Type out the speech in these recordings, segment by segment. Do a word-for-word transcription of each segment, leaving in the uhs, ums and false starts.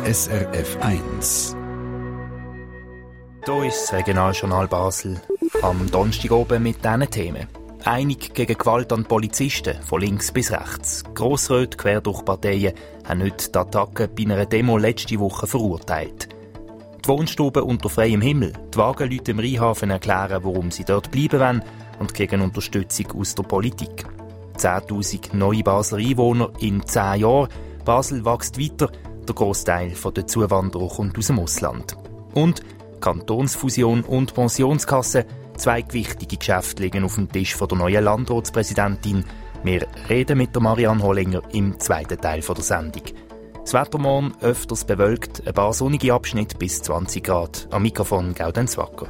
S R F eins. Hier ist das Regionaljournal Basel. Am Donnerstag oben mit diesen Themen. Einig gegen Gewalt an Polizisten, von links bis rechts. Grossräte quer durch Parteien haben heute die Attacke bei einer Demo letzte Woche verurteilt. Die Wohnstuben unter freiem Himmel. Die Wagenleute im Rheinhafen erklären, warum sie dort bleiben wollen und gegen Unterstützung aus der Politik. zehntausend neue Basler Einwohner in zehn Jahren. Basel wächst weiter. Der Grossteil der Zuwanderer kommt aus dem Ausland. Und Kantonsfusion und Pensionskasse. Zwei gewichtige Geschäfte liegen auf dem Tisch der neuen Landratspräsidentin. Wir reden mit der Marianne Hollinger im zweiten Teil der Sendung. Das Wetter morgen öfters bewölkt, ein paar sonnige Abschnitte bis zwanzig Grad. Am Mikrofon Gaudenz Wacker.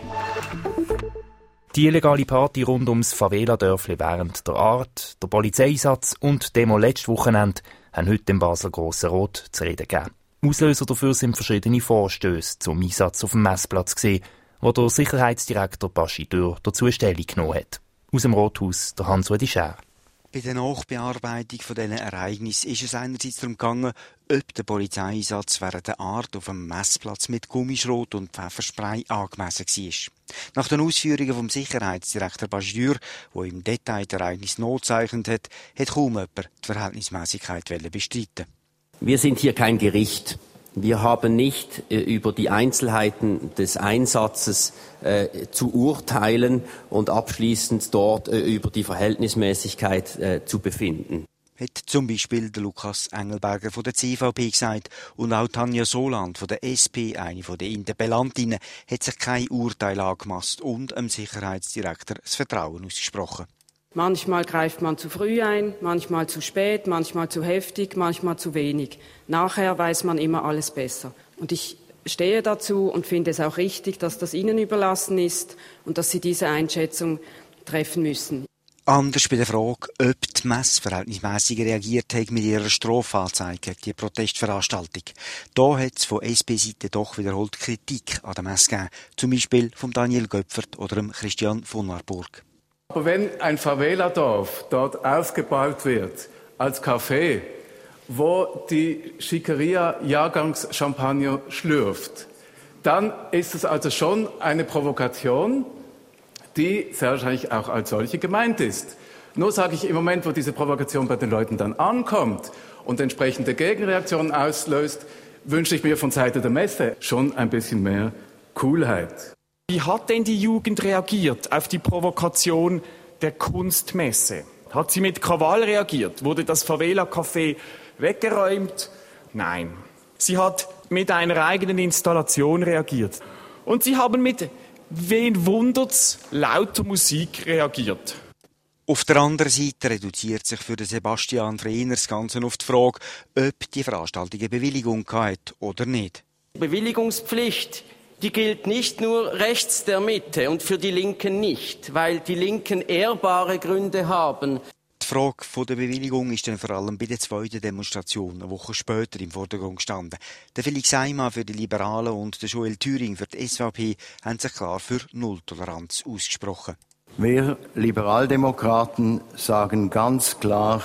Die illegale Party rund ums Favela-Dörfli während der Art, der Polizeieinsatz und die Demo letztes Wochenende haben heute im Basler Grossen Rot zu reden gegeben. Auslöser dafür sind verschiedene Vorstöße zum Einsatz auf dem Messplatz gesehen, wo der Sicherheitsdirektor Baschi Dürr dazu Stellung genommen hat. Aus dem Rothaus der Hans-Rudi Schär. Bei der Nachbearbeitung dieser Ereignisse ist es einerseits darum gegangen, ob der Polizeieinsatz während der Art auf dem Messplatz mit Gummischrot und Pfefferspray angemessen war. Nach den Ausführungen vom Sicherheitsdirektor Baschi Dürr, der im Detail das Ereignis nachgezeichnet hat, hat kaum jemand die Verhältnismäßigkeit bestreiten. Wir sind hier kein Gericht. Wir haben nicht äh, über die Einzelheiten des Einsatzes äh, zu urteilen und abschließend dort äh, über die Verhältnismäßigkeit äh, zu befinden. Hat zum Beispiel der Lukas Engelberger von der C V P gesagt und auch Tanja Soland von der S P, eine von den Interpellantinnen, hat sich kein Urteil angemaßt und dem Sicherheitsdirektor das Vertrauen ausgesprochen. Manchmal greift man zu früh ein, manchmal zu spät, manchmal zu heftig, manchmal zu wenig. Nachher weiß man immer alles besser. Und ich stehe dazu und finde es auch richtig, dass das Ihnen überlassen ist und dass Sie diese Einschätzung treffen müssen. Anders bei der Frage, ob die Messe verhältnismässig reagiert hat mit ihrer Strafanzeige gegen die Protestveranstaltung. Da hat es von S P-Seite doch wiederholt Kritik an der Messe gegeben. Zum Beispiel von Daniel Göpfert oder dem Christian von Warburg. Aber wenn ein Favela-Dorf dort aufgebaut wird als Café, wo die Schickeria-Jahrgangs-Champagner schlürft, dann ist es also schon eine Provokation, die sehr wahrscheinlich auch als solche gemeint ist. Nur sage ich, im Moment, wo diese Provokation bei den Leuten dann ankommt und entsprechende Gegenreaktionen auslöst, wünsche ich mir von Seite der Messe schon ein bisschen mehr Coolheit. Wie hat denn die Jugend reagiert auf die Provokation der Kunstmesse? Hat sie mit Krawall reagiert? Wurde das Favela-Café weggeräumt? Nein. Sie hat mit einer eigenen Installation reagiert. Und sie haben mit, wen wundert's, lauter Musik reagiert. Auf der anderen Seite reduziert sich für Sebastian Frehner das Ganze auf die Frage, ob die Veranstaltung eine Bewilligung hatte oder nicht. Bewilligungspflicht, die gilt nicht nur rechts der Mitte und für die Linken nicht, weil die Linken ehrbare Gründe haben. Die Frage der Bewilligung ist dann vor allem bei der zweiten Demonstration eine Woche später im Vordergrund gestanden. Der Felix Seimann für die Liberalen und der Joel Thüring für die S V P haben sich klar für Nulltoleranz ausgesprochen. Wir Liberaldemokraten sagen ganz klar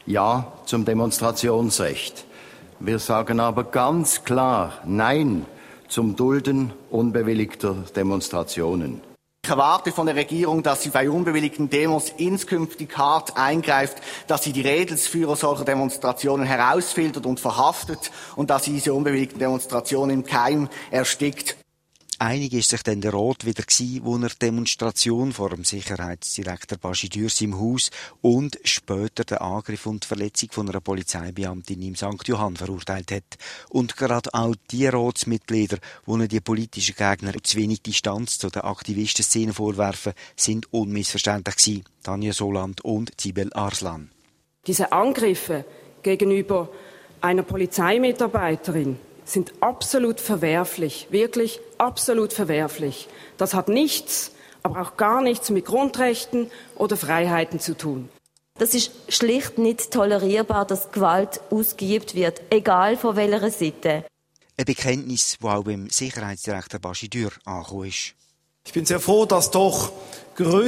Ja zum Demonstrationsrecht. Wir sagen aber ganz klar Nein zum Dulden unbewilligter Demonstrationen. Ich erwarte von der Regierung, dass sie bei unbewilligten Demos inskünftig hart eingreift, dass sie die Rädelsführer solcher Demonstrationen herausfiltert und verhaftet und dass sie diese unbewilligten Demonstrationen im Keim erstickt. Einig ist sich dann der Rat wieder gewesen, wo er die Demonstration vor dem Sicherheitsdirektor Baschi Dürr im Haus und später den Angriff und die Verletzung von einer Polizeibeamtin im Sankt Johann verurteilt hat. Und gerade auch die Ratsmitglieder, die die politischen Gegner zu wenig Distanz zu der Aktivistenszene vorwerfen, sind unmissverständlich gewesen. Tanja Soland und Sibel Arslan. Diese Angriffe gegenüber einer Polizeimitarbeiterin sind absolut verwerflich, wirklich absolut verwerflich. Das hat nichts, aber auch gar nichts mit Grundrechten oder Freiheiten zu tun. Das ist schlicht nicht tolerierbar, dass Gewalt ausgeübt wird, egal von welcher Seite. Ein Bekenntnis, das auch beim Sicherheitsdirektor Baschi Dürr angekommen ist. Ich bin sehr froh, dass doch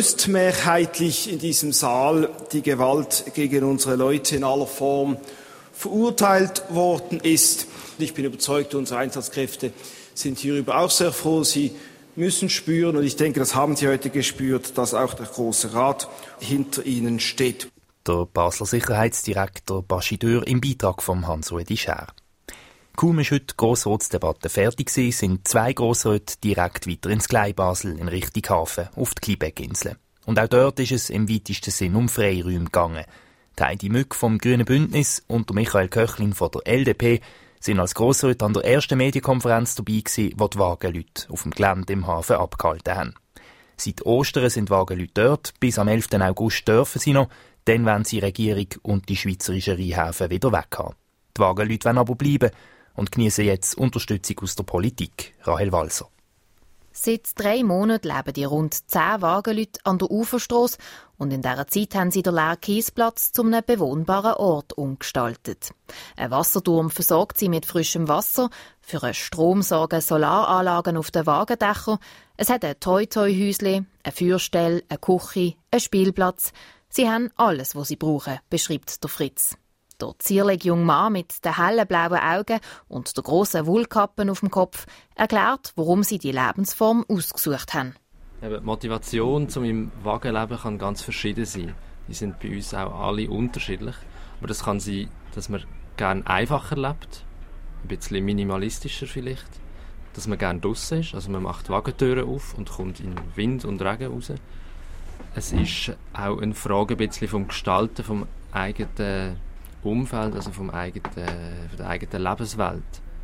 größtmehrheitlich in diesem Saal die Gewalt gegen unsere Leute in aller Form verurteilt worden ist. Ich bin überzeugt, unsere Einsatzkräfte sind hierüber auch sehr froh. Sie müssen spüren, und ich denke, das haben Sie heute gespürt, dass auch der Grosse Rat hinter ihnen steht. Der Basler Sicherheitsdirektor Bastideur im Beitrag von Hans-Rudi Schär. Kaum ist heute die Grossratsdebatte fertig gewesen, sind zwei Grossräte direkt weiter ins Glei-Basel in Richtung Hafen auf die Kleinbeck-Insel. Und auch dort ist es im weitesten Sinn um Freiräume gegangen. Die Heidi Mück vom Grünen Bündnis und der Michael Köchlin von der L D P sind als Grossräte an der ersten Medienkonferenz dabei gewesen, wo die Wagenleute auf dem Gelände im Hafen abgehalten haben. Seit Ostern sind Wagenleute dort, bis am elften August dürfen sie noch, dann wollen sie Regierung und die schweizerischen Rheinhäfen wieder weghaben. Die Wagenleute wollen aber bleiben und genießen jetzt Unterstützung aus der Politik. Rahel Walser. Seit drei Monaten leben die rund zehn Wagenleute an der Uferstrasse und in dieser Zeit haben sie den leeren Kiesplatz zu einem bewohnbaren Ort umgestaltet. Ein Wasserturm versorgt sie mit frischem Wasser, für einen Strom sorgen Solaranlagen auf den Wagendächern, es hat ein Toi-Toi-Häusle, eine Feuerstelle, eine Küche, einen Spielplatz. Sie haben alles, was sie brauchen, beschreibt der Fritz. Der zierliche junge Mann mit den hellen blauen Augen und der grossen Wollkappe auf dem Kopf erklärt, warum sie die Lebensform ausgesucht haben. Die Motivation zu meinem Wagenleben kann ganz verschieden sein. Die sind bei uns auch alle unterschiedlich. Aber das kann sein, dass man gerne einfacher lebt, ein bisschen minimalistischer vielleicht, dass man gerne draussen ist, also man macht Wagentüren auf und kommt in Wind und Regen raus. Es ist auch eine Frage ein bisschen vom Gestalten vom eigenen Umfeld, also vom eigenen, von der eigenen Lebenswelt.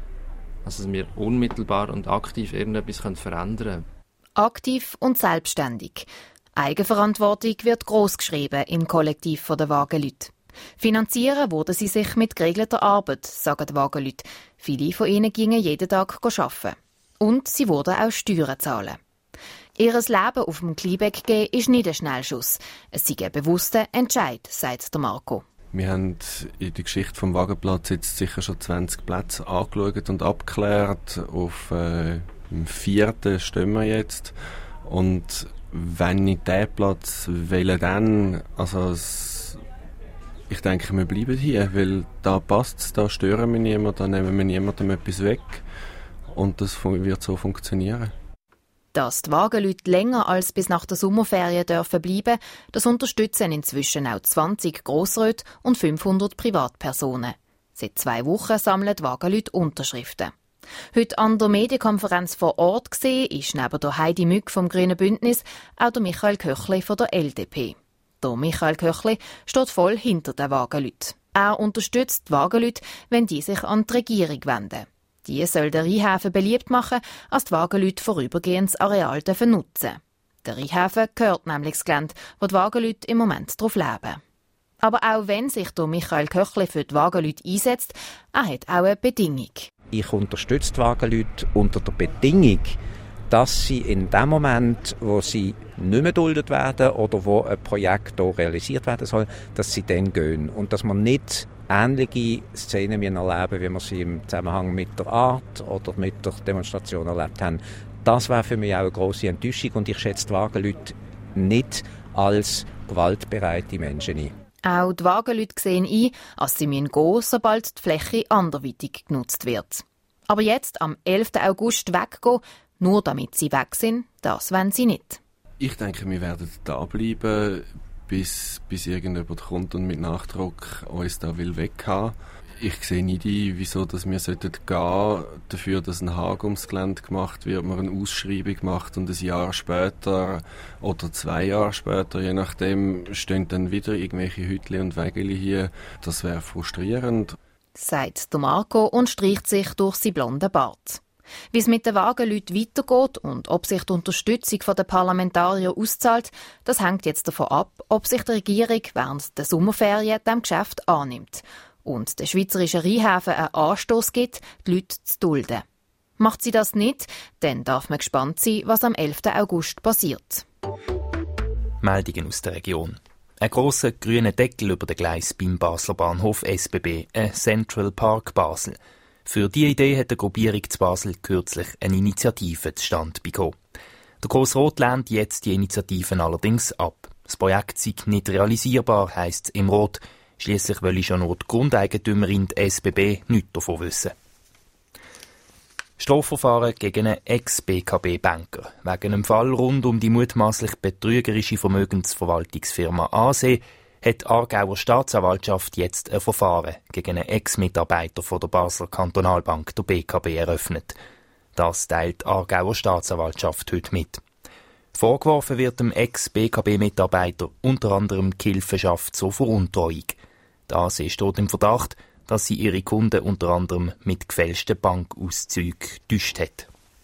Also dass wir unmittelbar und aktiv irgendetwas verändern können. Aktiv und selbstständig. Eigenverantwortung wird gross geschrieben im Kollektiv der Wagenleute. Finanzieren würden sie sich mit geregelter Arbeit, sagen die Wagenleute. Viele von ihnen gingen jeden Tag arbeiten. Und sie würden auch Steuern zahlen. Ihr Leben auf dem Kleinbeck gehen ist nicht ein Schnellschuss. Es sei ein bewusster Entscheid, sagt der Marco. Wir haben in der Geschichte vom Wagenplatz jetzt sicher schon zwanzig Plätze angeschaut und abgeklärt. Auf äh, dem vierten stehen wir jetzt. Und wenn ich diesen Platz wähle, dann, also es, ich denke, wir bleiben hier, weil da passt es, da stören wir niemanden, da nehmen wir niemandem etwas weg. Und das wird so funktionieren. Dass die Wagenleute länger als bis nach der Sommerferien dürfen bleiben, das unterstützen inzwischen auch zwanzig Grossräte und fünfhundert Privatpersonen. Seit zwei Wochen sammeln die Wagenleute Unterschriften. Heute an der Medienkonferenz vor Ort gesehen ist neben der Heidi Mück vom Grünen Bündnis auch der Michael Köchli von der L D P. Der Michael Köchli steht voll hinter den Wagenleuten. Er unterstützt die Wagenleute, wenn die sich an die Regierung wenden. Die soll den Rheinhäfen beliebt machen, als die Wagenleute vorübergehend das Areal nutzen dürfen. Der Rheinhäfen gehört nämlich das Gelände, wo die Wagenleute im Moment drauf leben. Aber auch wenn sich der Michael Köchli für die Wagenleute einsetzt, er hat auch eine Bedingung. Ich unterstütze die Wagenleute unter der Bedingung, dass sie in dem Moment, wo sie nicht mehr duldet werden oder wo ein Projekt hier realisiert werden soll, dass sie dann gehen. Und dass man nicht ähnliche Szenen erleben, wie wir sie im Zusammenhang mit der Art oder mit der Demonstration erlebt haben. Das wäre für mich auch eine grosse Enttäuschung und ich schätze die Wagenleute nicht als gewaltbereite Menschen ein. Auch die Wagenleute sehen ein, dass sie gehen müssen, sobald die Fläche anderweitig genutzt wird. Aber jetzt, am elften August, weggehen, nur damit sie weg sind, das wollen sie nicht. Ich denke, wir werden da bleiben, bis, bis irgendjemand kommt und mit Nachdruck uns da will weghaben. Ich sehe nicht ein, wieso dass wir sollten gehen, dafür, dass ein Hag ums Gelände gemacht wird, man eine Ausschreibung macht und ein Jahr später oder zwei Jahre später, je nachdem, stehen dann wieder irgendwelche Hütli und Wägeli hier. Das wäre frustrierend. Sagt der Marco und streicht sich durch seinen blonden Bart. Wie es mit den Wagenleuten weitergeht und ob sich die Unterstützung der Parlamentarier auszahlt, das hängt jetzt davon ab, ob sich die Regierung während der Sommerferien dem Geschäft annimmt und den schweizerischen Rheinhäfen einen Anstoß gibt, die Leute zu dulden. Macht sie das nicht, dann darf man gespannt sein, was am elften August passiert. Meldungen aus der Region. Ein grosser grüner Deckel über den Gleis beim Basler Bahnhof S B B, ein Central Park Basel. Für diese Idee hat die Gruppierung zu Basel kürzlich eine Initiative zustande bekommen. Der Grossrat lehnt jetzt die Initiativen allerdings ab. Das Projekt sei nicht realisierbar, heisst es im Rot. Schliesslich will schon nur die Grundeigentümerin, die S B B, nichts davon wissen. Strafverfahren gegen einen Ex-B K B-Banker. Wegen einem Fall rund um die mutmaßlich betrügerische Vermögensverwaltungsfirma A S E hat die Aargauer Staatsanwaltschaft jetzt ein Verfahren gegen einen Ex-Mitarbeiter von der Basler Kantonalbank, der B K B, eröffnet. Das teilt die Aargauer Staatsanwaltschaft heute mit. Vorgeworfen wird dem Ex-B K B-Mitarbeiter unter anderem die Hilfenschaft zur Veruntreuung. Die A S E steht im Verdacht, dass sie ihre Kunden unter anderem mit gefälschten Bankauszügen getäuscht hat.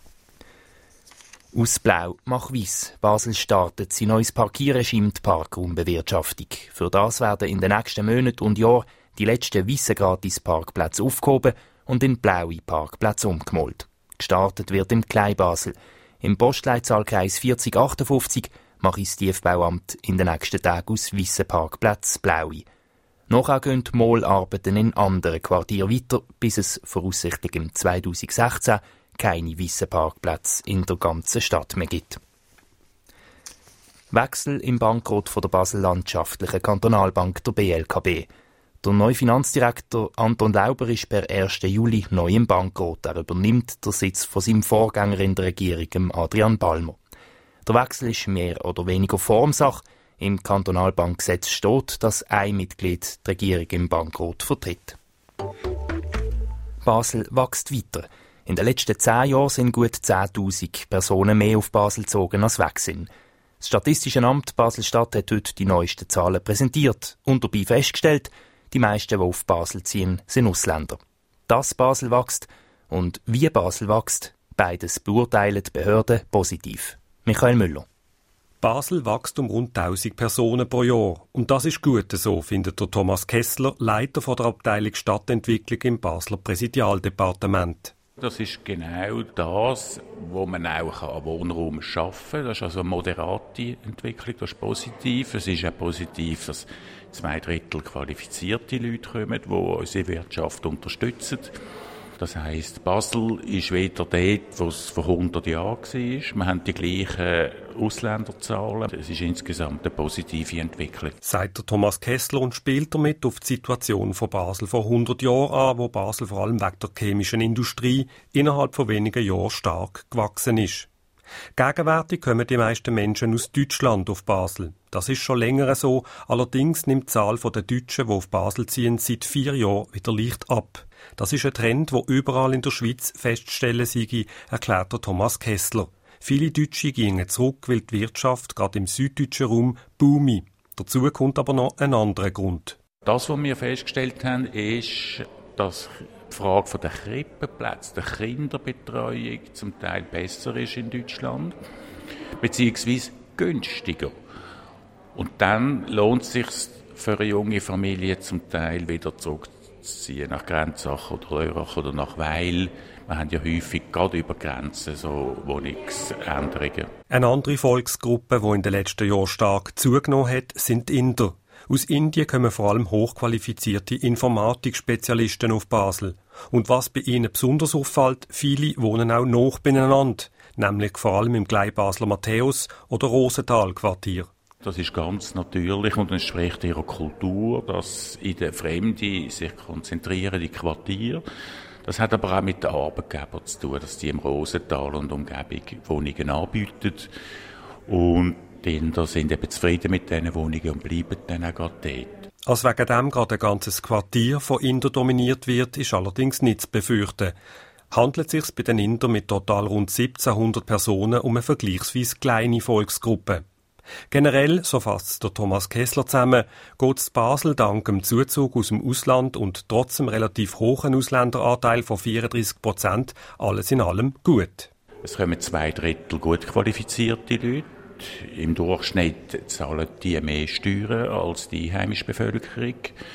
Aus Blau mach Weiss. Basel startet sein neues Parkierregime, die Parkraumbewirtschaftung. Für das werden in den nächsten Monaten und Jahren die letzten weissen Gratis-Parkplätze aufgehoben und in blaue Parkplätze umgemalt. Gestartet wird im Kleinbasel. Im Postleitzahlkreis vierzig achtundfünfzig mache das Tiefbauamt in den nächsten Tagen aus weissen Parkplätzen blaue. Nachher gehen die Malarbeiten in anderen Quartieren weiter, bis es voraussichtlich im zwanzig sechzehn keine weissen Parkplätze in der ganzen Stadt mehr gibt. Wechsel im Bankrott von der Basel Landschaftlichen Kantonalbank, der B L K B. Der neue Finanzdirektor Anton Lauber ist per ersten Juli neu im Bankrott. Er übernimmt den Sitz von seinem Vorgänger in der Regierung, Adrian Balmer. Der Wechsel ist mehr oder weniger Formsache. Im Kantonalbankgesetz steht, dass ein Mitglied die Regierung im Bankrott vertritt. Basel wächst weiter. In den letzten zehn Jahren sind gut zehntausend Personen mehr auf Basel gezogen als weg sind. Das Statistische Amt Basel-Stadt hat heute die neuesten Zahlen präsentiert und dabei festgestellt, die meisten, die auf Basel ziehen, sind Ausländer. Dass Basel wächst und wie Basel wächst, beides beurteilen die Behörden positiv. Michael Müller. Basel wächst um rund tausend Personen pro Jahr. Und das ist gut so, findet der Thomas Kessler, Leiter von der Abteilung Stadtentwicklung im Basler Präsidialdepartement. Das ist genau das, wo man auch an Wohnraum schaffen kann. Das ist also eine moderate Entwicklung, das ist positiv. Es ist auch positiv, dass zwei Drittel qualifizierte Leute kommen, die unsere Wirtschaft unterstützen. Das heisst, Basel ist wieder dort, wo es vor hundert Jahren war. Wir haben die gleichen Ausländerzahlen. Es ist insgesamt eine positive Entwicklung. Sagt der Thomas Kessler und spielt damit auf die Situation von Basel vor hundert Jahren an, wo Basel vor allem wegen der chemischen Industrie innerhalb von wenigen Jahren stark gewachsen ist. Gegenwärtig kommen die meisten Menschen aus Deutschland auf Basel. Das ist schon länger so, allerdings nimmt die Zahl der Deutschen, die auf Basel ziehen, seit vier Jahren wieder leicht ab. Das ist ein Trend, der überall in der Schweiz festzustellen sei, erklärt der Thomas Kessler. Viele Deutsche gingen zurück, weil die Wirtschaft gerade im süddeutschen Raum boomie. Dazu kommt aber noch ein anderer Grund. Das, was wir festgestellt haben, ist, dass die Frage der Krippenplätze, der Kinderbetreuung zum Teil besser ist in Deutschland, beziehungsweise günstiger. Und dann lohnt es sich für eine junge Familie zum Teil wieder zurückzuziehen nach Grenzach oder Lörrach oder nach Weil. Wir haben ja häufig gerade über Grenzen so Wohnungsänderungen. Eine andere Volksgruppe, die in den letzten Jahren stark zugenommen hat, sind die Inder. Aus Indien kommen vor allem hochqualifizierte Informatikspezialisten auf Basel. Und was bei ihnen besonders auffällt, viele wohnen auch nah beieinander, nämlich vor allem im Kleinbasler Matthäus- oder Rosenthal-Quartier. Das ist ganz natürlich und entspricht ihrer Kultur, dass in der Fremde sich konzentrieren, die Quartiere. Das hat aber auch mit den Arbeitgebern zu tun, dass die im Rosenthal und Umgebung Wohnungen anbieten. Und die Inder sind eben zufrieden mit diesen Wohnungen und bleiben dann auch gerade dort. Als wegen dem gerade ein ganzes Quartier von Inder dominiert wird, ist allerdings nicht zu befürchten. Handelt es sich bei den Indern mit total rund siebzehnhundert Personen um eine vergleichsweise kleine Volksgruppe. Generell, so fasst der Thomas Kessler zusammen, geht es Basel dank dem Zuzug aus dem Ausland und trotz dem relativ hohen Ausländeranteil von vierunddreissig Prozent alles in allem gut. Es kommen zwei Drittel gut qualifizierte Leute. Im Durchschnitt zahlen die mehr Steuern als die einheimische Bevölkerung.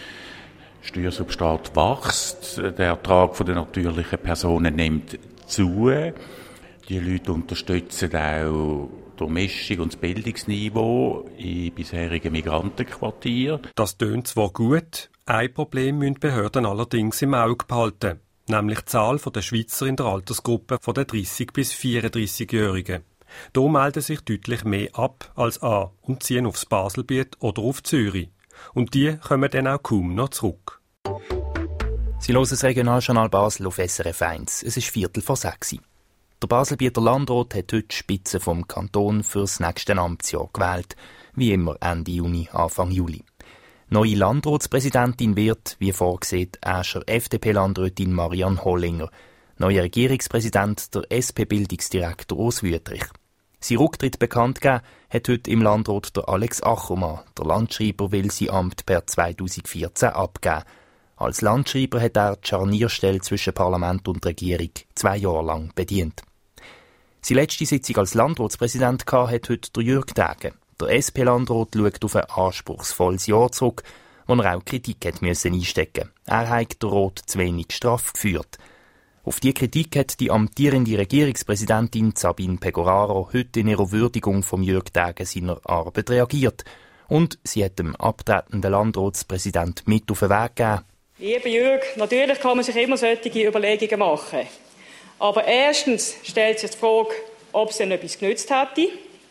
Steuersubstrat wächst, der Ertrag der natürlichen Personen nimmt zu. Die Leute unterstützen auch die Mischung und das Bildungsniveau in bisherigen Migrantenquartieren. Das tönt zwar gut, ein Problem müssen die Behörden allerdings im Auge behalten, nämlich die Zahl der Schweizer in der Altersgruppe von den dreissig- bis vierunddreissig-Jährigen. Da melden sich deutlich mehr ab als an und ziehen aufs Baselbiet oder auf Zürich. Und die kommen dann auch kaum noch zurück. Sie hören das Regionaljournal Basel auf S R F eins. Es ist Viertel vor sechs. Der Baselbieter Landrat hat heute die Spitze vom Kanton für das nächste Amtsjahr gewählt. Wie immer Ende Juni, Anfang Juli. Neue Landratspräsidentin wird, wie vorgesehen, Äscher F D P-Landrätin Marianne Hollinger. Neuer Regierungspräsident der S P-Bildungsdirektor Urs Wüthrich. Sein Rücktritt bekannt gegeben hat heute im Landrat der Alex Achermann. Der Landschreiber will sein Amt per zweitausendvierzehn abgeben. Als Landschreiber hat er die Scharnierstelle zwischen Parlament und Regierung zwei Jahre lang bedient. Seine letzte Sitzung als Landratspräsident hat heute der Jürg Degen. Der S P-Landrat schaut auf ein anspruchsvolles Jahr zurück, wo er auch Kritik hat müssen einstecken. Er hat den Rat zu wenig straff geführt. Auf diese Kritik hat die amtierende Regierungspräsidentin Sabine Pegoraro heute in ihrer Würdigung vom Jürg Degen seiner Arbeit reagiert. Und sie hat dem abtretenden Landratspräsident mit auf den Weg gegeben. Lieber Jürg, natürlich kann man sich immer solche Überlegungen machen. Aber erstens stellt sich die Frage, ob es denn etwas genützt hätte.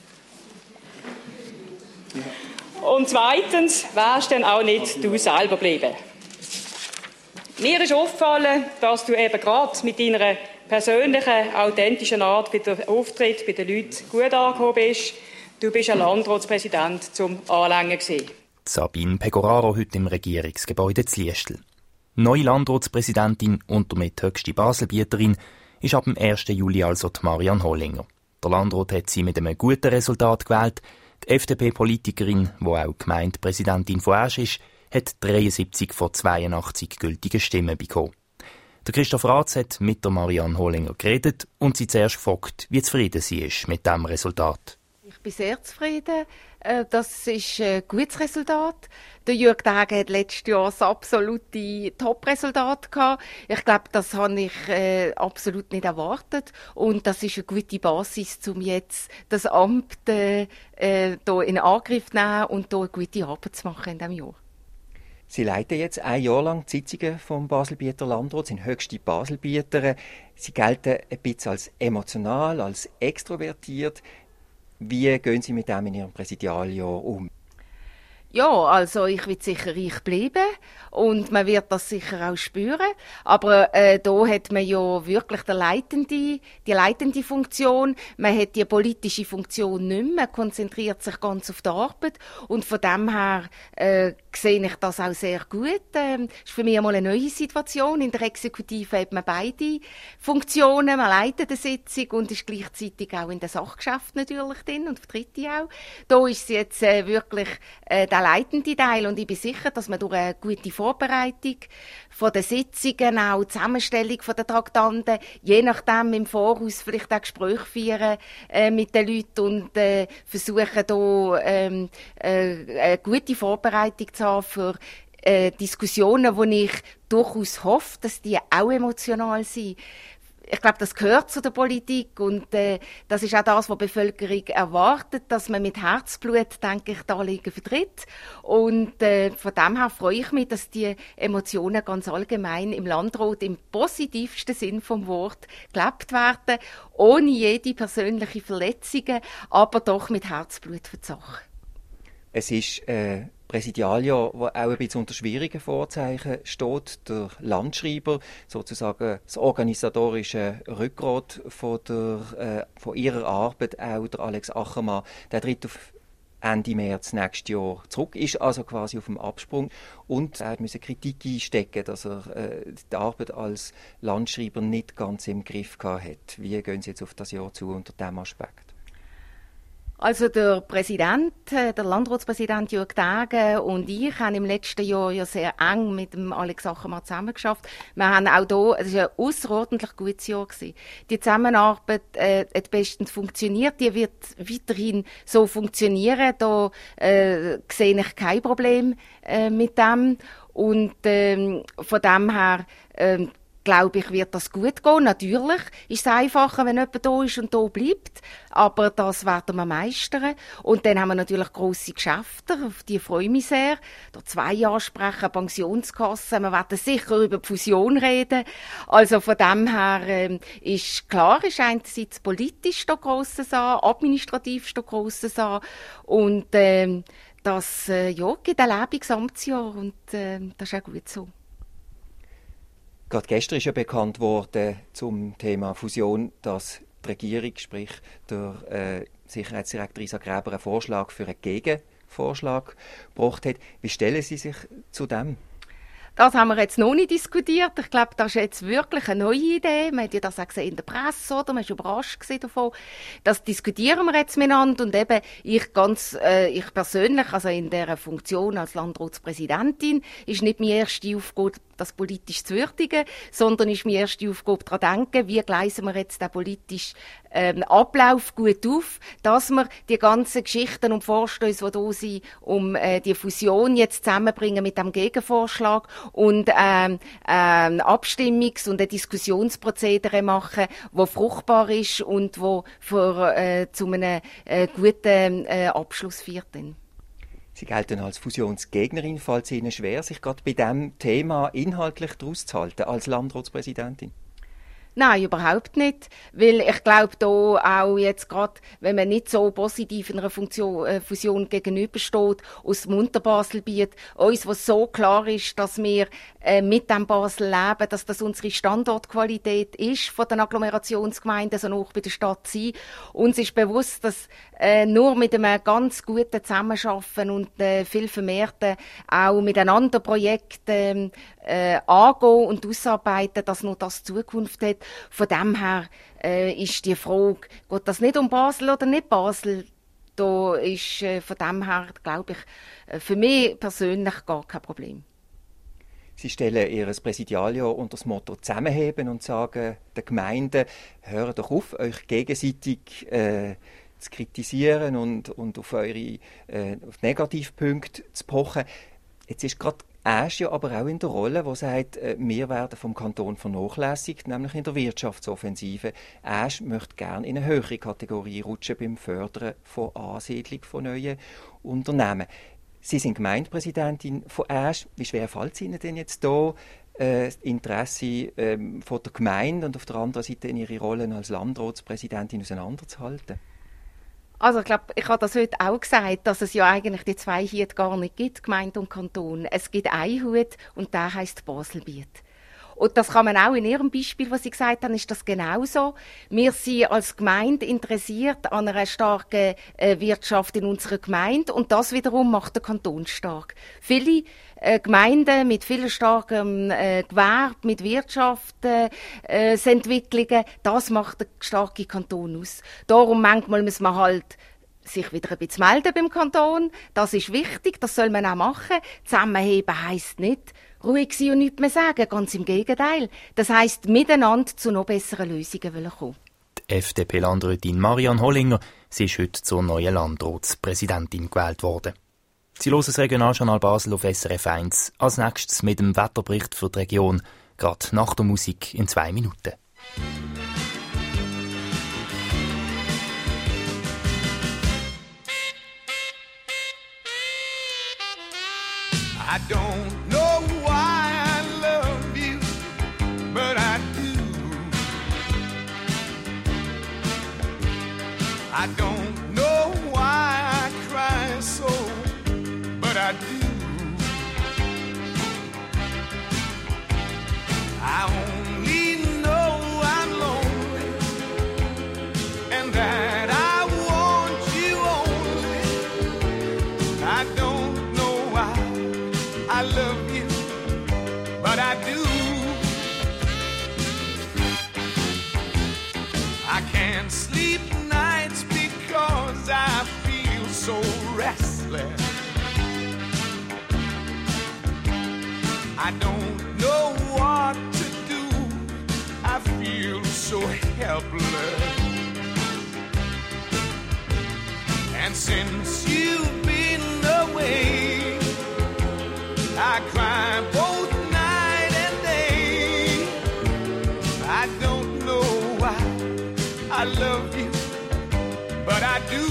Und zweitens, wärst denn auch nicht du selber geblieben. Mir ist aufgefallen, dass du eben gerade mit deiner persönlichen, authentischen Art bei der Auftritt bei den Leuten gut angekommen bist. Du bist ein Landratspräsident zum Anlängen gewesen. Sabine Pegoraro heute im Regierungsgebäude zu Liestel. Neue Landratspräsidentin und damit höchste Baselbieterin ist ab dem ersten Juli also die Marianne Hollinger. Der Landrat hat sie mit einem guten Resultat gewählt. Die F D P-Politikerin, die auch Gemeindepräsidentin von Asch ist, hat dreiundsiebzig von zweiundachtzig gültigen Stimmen bekommen. Der Christoph Ratz hat mit der Marianne Hollinger geredet und sie zuerst gefragt, wie zufrieden sie ist mit diesem Resultat. Ich bin sehr zufrieden. Das ist ein gutes Resultat. Der Jürg Degen hat letztes Jahr das absolute Top-Resultat gehabt. Ich glaube, das habe ich äh, absolut nicht erwartet. Und das ist eine gute Basis, um jetzt das Amt äh, äh, hier in Angriff zu nehmen und hier eine gute Arbeit zu machen in diesem Jahr. Sie leiten jetzt ein Jahr lang die Sitzungen vom Baselbieter Landrat, sind höchste Baselbieter. Sie gelten ein bisschen als emotional, als extrovertiert. Wie gehen Sie mit dem in Ihrem Präsidialjahr um? Ja, also ich will sicher reich bleiben und man wird das sicher auch spüren. Aber äh, da hat man ja wirklich die leitende, die leitende Funktion. Man hat die politische Funktion nicht mehr. Man konzentriert sich ganz auf die Arbeit. Und von dem her äh, sehe ich das auch sehr gut. Ähm, das ist für mich einmal eine neue Situation. In der Exekutive hat man beide Funktionen. Man leitet eine Sitzung und ist gleichzeitig auch in den Sachgeschäften natürlich drin und vertritt die auch. Da ist es jetzt äh, wirklich äh, der leitende Teil und ich bin sicher, dass man durch eine gute Vorbereitung von den Sitzungen, auch die Zusammenstellung der Traktanten, je nachdem im Voraus vielleicht auch Gespräche führen äh, mit den Leuten und äh, versuchen da ähm, äh, eine gute Vorbereitung zu haben für äh, Diskussionen, wo ich durchaus hoffe, dass die auch emotional sind. Ich glaube, das gehört zu der Politik und äh, das ist auch das, was die Bevölkerung erwartet, dass man mit Herzblut, denke ich, die Anliegen vertritt. Und äh, von dem her freue ich mich, dass die Emotionen ganz allgemein im Landrat im positivsten Sinn vom Wort gelebt werden, ohne jede persönliche Verletzung, aber doch mit Herzblut für die Sache. Es ist äh Präsidialjahr, wo auch ein bisschen unter schwierigen Vorzeichen steht. Der Landschreiber, sozusagen das organisatorische Rückgrat von, der, äh, von ihrer Arbeit, auch der Alex Achermann, der tritt auf Ende März nächstes Jahr zurück, ist also quasi auf dem Absprung und er musste Kritik einstecken, dass er äh, die Arbeit als Landschreiber nicht ganz im Griff gehabt hat. Wie gehen Sie jetzt auf das Jahr zu unter diesem Aspekt? Also der Präsident, der Landratspräsident Jürg Degen und ich haben im letzten Jahr ja sehr eng mit dem Alex Achermann zusammengearbeitet. Wir haben auch hier, es war ein außerordentlich gutes Jahr gewesen. Die Zusammenarbeit äh, hat bestens funktioniert, die wird weiterhin so funktionieren. Da äh, sehe ich kein Problem äh, mit dem und ähm, von dem her äh, glaube ich, wird das gut gehen. Natürlich ist es einfacher, wenn jemand da ist und da bleibt, aber das werden wir meistern. Und dann haben wir natürlich grosse Geschäfte, auf die freue ich mich sehr. Da zwei Jahre sprechen, Pensionskassen, wir werden sicher über die Fusion reden. Also von dem her ähm, ist klar, ist einerseits politisch da grosses an, administrativ da grosses an und ähm, das äh, ja, gibt ein Lebensamtsjahr und äh, das ist auch gut so. Gerade gestern ist ja bekannt worden zum Thema Fusion, dass die Regierung, sprich der äh, Sicherheitsdirektor Isa Gräber, einen Vorschlag für einen Gegenvorschlag gebracht hat. Wie stellen Sie sich zu dem? Das haben wir jetzt noch nicht diskutiert. Ich glaube, das ist jetzt wirklich eine neue Idee. Man hat ja das auch gesehen in der Presse, oder? Man war überrascht davon. Das diskutieren wir jetzt miteinander. Und eben, ich ganz, äh, ich persönlich, also in dieser Funktion als Landratspräsidentin, ist nicht meine erste Aufgabe, das politisch zu würdigen, sondern ist meine erste Aufgabe daran denken, wie gleisen wir jetzt den politischen ähm, Ablauf gut auf, dass wir die ganzen Geschichten und Vorstöße, die da sind, um äh, die Fusion jetzt zusammenbringen mit dem Gegenvorschlag und ähm, ähm, Abstimmungs- und ein Diskussionsprozedere machen, wo fruchtbar ist und wo für, äh, zu einem äh, guten äh, Abschluss führt. Dann. Sie gelten als Fusionsgegnerin. Fällt es Ihnen schwer, sich gerade bei diesem Thema inhaltlich daraus zu halten als Landratspräsidentin? Nein, überhaupt nicht. Weil ich glaube, da auch jetzt gerade, wenn man nicht so positiv einer Funktion, äh, Fusion gegenübersteht, aus dem Unterbaselbiet, uns, was so klar ist, dass wir äh, mit dem Basel leben, dass das unsere Standortqualität ist von den Agglomerationsgemeinden, so noch bei der Stadt sein. Uns ist bewusst, dass äh, nur mit einem ganz guten Zusammenarbeiten und äh, viel vermehrten auch miteinander Projekte äh, angehen und ausarbeiten, dass nur das Zukunft hat. Von dem her äh, ist die Frage, geht das nicht um Basel oder nicht Basel? Da ist äh, von dem her, glaube ich, äh, für mich persönlich gar kein Problem. Sie stellen Ihr Präsidialjahr unter das Motto «Zusammenheben» und sagen den Gemeinden, hört doch auf, euch gegenseitig äh, zu kritisieren und, und auf eure äh, auf Negativpunkte zu pochen. Jetzt ist gerade Aesch ja aber auch in der Rolle, wo sagt, äh, wir werden vom Kanton vernachlässigt, nämlich in der Wirtschaftsoffensive. Aesch möchte gerne in eine höhere Kategorie rutschen beim Fördern von Ansiedlung von neuen Unternehmen. Sie sind Gemeindepräsidentin von Aesch. Wie schwer fällt es Ihnen denn jetzt hier, äh, das Interesse ähm, von der Gemeinde und auf der anderen Seite in Ihre Rolle als Landratspräsidentin auseinanderzuhalten? Also ich glaube, ich habe das heute auch gesagt, dass es ja eigentlich die zwei Hüte gar nicht gibt, Gemeinde und Kanton. Es gibt einen Hut und der heisst Baselbiet. Und das kann man auch in Ihrem Beispiel, was Sie gesagt haben, ist das genauso. Wir sind als Gemeinde interessiert an einer starken äh, Wirtschaft in unserer Gemeinde und das wiederum macht der Kanton stark. Viele äh, Gemeinden mit viel starkem äh, Gewerbe, mit Wirtschaftsentwicklungen, äh, das macht der starke Kanton aus. Darum manchmal muss man halt sich wieder ein bisschen melden beim Kanton. Das ist wichtig, das soll man auch machen. Zusammenheben heisst nicht ruhig sein und nichts mehr sagen, ganz im Gegenteil. Das heisst, miteinander zu noch besseren Lösungen kommen. Die F D P-Landrätin Marianne Hollinger, sie ist heute zur neuen Landratspräsidentin gewählt worden. Sie hören das Regionaljournal Basel auf S R F eins. Als nächstes mit dem Wetterbericht für die Region, gerade nach der Musik in zwei Minuten. I don't know why I love you, but I do. I don't know why I cry so, but I do. I only know I'm lonely and that I want you only. I don't know why I love you, but I do. I can't sleep nights because I feel so restless. I don't know what to do. I feel so helpless. And since you've been away, I cry both night and day. I don't know why I love you, but I do.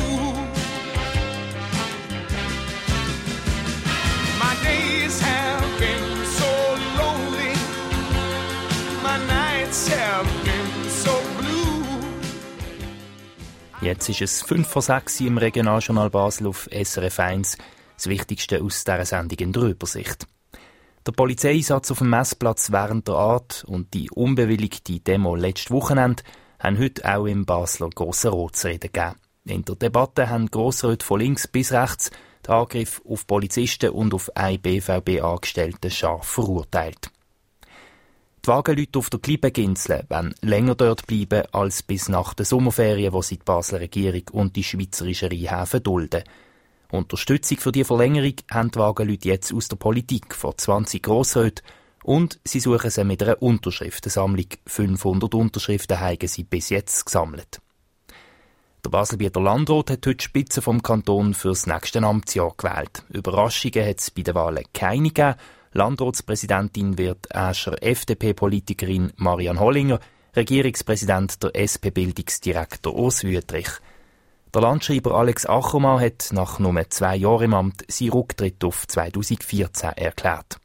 My days have been so lonely. My nights have been so blue. Jetzt ist es fünf vor sechs im Regionaljournal Basel auf S R F eins. Das Wichtigste aus dieser Sendung in der Übersicht. Der Polizeieinsatz auf dem Messplatz während der Art und die unbewilligte Demo letztes Wochenende haben heute auch im Basler Grossen Rat zu reden gegeben. In der Debatte haben Grossräte von links bis rechts den Angriff auf Polizisten und auf einen B V B-Angestellten scharf verurteilt. Die Wagenleute auf der Klippenginsel wollen länger dort bleiben als bis nach den Sommerferien, wo sie die Basler Regierung und die schweizerischen Rheinhäfen dulden. Unterstützung für die Verlängerung haben die Wagenleute jetzt aus der Politik von zwanzig Grossräten und sie suchen sie mit einer Unterschriftensammlung. fünfhundert Unterschriften haben sie bis jetzt gesammelt. Der Baselbieter Landrat hat heute die Spitze vom Kanton für das nächste Amtsjahr gewählt. Überraschungen hat es bei den Wahlen keine gegeben. Landratspräsidentin wird Äscher F D P-Politikerin Marianne Hollinger, Regierungspräsident der S P-Bildungsdirektor Urs Wüthrich. Der Landschreiber Alex Achermann hat nach nur zwei Jahren im Amt seinen Rücktritt auf zweitausendvierzehn erklärt.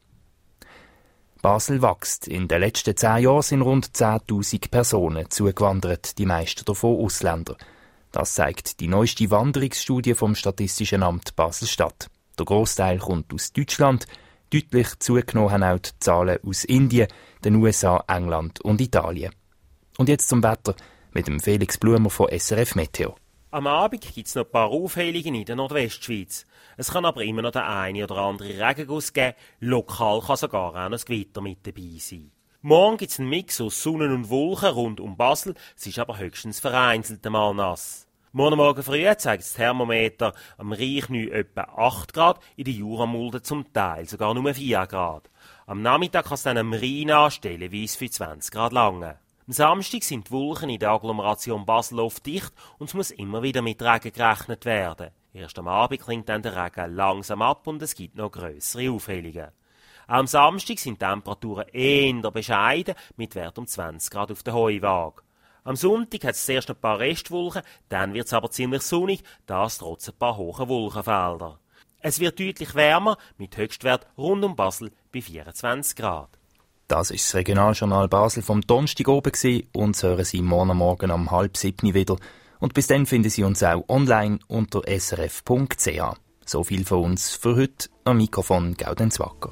Basel wächst. In den letzten zehn Jahren sind rund zehntausend Personen zugewandert, die meisten davon Ausländer. Das zeigt die neueste Wanderungsstudie vom Statistischen Amt Basel-Stadt. Der Grossteil kommt aus Deutschland. Deutlich zugenommen haben auch die Zahlen aus Indien, den U S A, England und Italien. Und jetzt zum Wetter mit dem Felix Blumer von S R F Meteo. Am Abend gibt es noch ein paar Aufhellungen in der Nordwestschweiz. Es kann aber immer noch der eine oder andere Regenguss geben. Lokal kann sogar auch noch das Gewitter mit dabei sein. Morgen gibt es einen Mix aus Sonne und Wolken rund um Basel. Es ist aber höchstens vereinzelt einmal nass. Morgen Morgen früh zeigt das Thermometer am Reichneu etwa acht Grad, in der Juramulde zum Teil sogar nur vier Grad. Am Nachmittag kann es dann am Rhein anstellen, wie es für zwanzig Grad lange. Am Samstag sind die Wolken in der Agglomeration Basel oft dicht und es muss immer wieder mit Regen gerechnet werden. Erst am Abend klingt dann der Regen langsam ab und es gibt noch grössere Aufhellungen. Auch am Samstag sind die Temperaturen eher bescheiden, mit Wert um zwanzig Grad auf der Heuwaage. Am Sonntag hat es zuerst ein paar Restwolken, dann wird es aber ziemlich sonnig, das trotz ein paar hohen Wolkenfelder. Es wird deutlich wärmer, mit Höchstwert rund um Basel bei vierundzwanzig Grad. Das ist das Regionaljournal Basel vom Donnerstag oben gewesen, und hören Sie morgen Morgen um halb sieben wieder. Und bis dann finden Sie uns auch online unter s r f punkt c h. So viel von uns für heute. Am Mikrofon Gaudenz Wacker.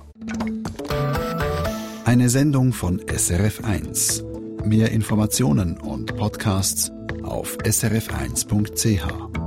Eine Sendung von S R F eins. Mehr Informationen und Podcasts auf s r f eins punkt c h.